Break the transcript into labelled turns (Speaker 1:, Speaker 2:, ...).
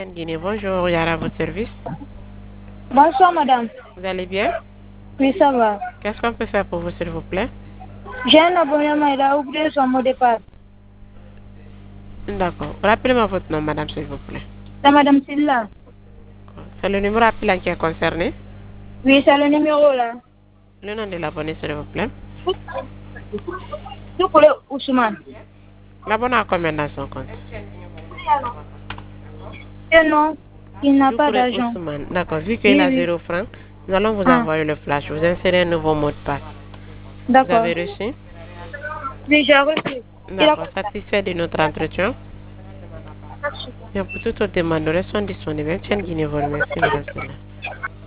Speaker 1: Guinée, bonjour, Yara, à votre service.
Speaker 2: Bonsoir, madame.
Speaker 1: Vous allez bien?
Speaker 2: Oui, ça va.
Speaker 1: Qu'est-ce qu'on peut faire pour vous, s'il vous plaît?
Speaker 2: J'ai un abonnement, il a oublié son mot de passe.
Speaker 1: D'accord. Rappelez-moi votre nom, madame, s'il vous plaît.
Speaker 2: C'est madame Silla.
Speaker 1: C'est le numéro appelant qui est concerné.
Speaker 2: Oui, c'est le numéro là.
Speaker 1: Le nom de l'abonné, s'il vous plaît.
Speaker 2: Tout pour le Ousmane.
Speaker 1: L'abonné a combien dans son compte?
Speaker 2: Et non, il n'a pas
Speaker 1: Doucouré
Speaker 2: d'argent.
Speaker 1: Ousmane. D'accord. Vu qu'il
Speaker 2: Oui,
Speaker 1: a
Speaker 2: oui.
Speaker 1: 0 francs, nous allons vous
Speaker 2: Ah,
Speaker 1: envoyer le flash. Vous insérez un nouveau mot de passe. Vous
Speaker 2: d'accord.
Speaker 1: avez reçu?
Speaker 2: Oui, j'ai reçu. Il a
Speaker 1: D'accord. Satisfait de notre entretien? Bien, pour toute autre demande, nous restons disponibles. Tiens, Guinée vous remercie, madame Silla.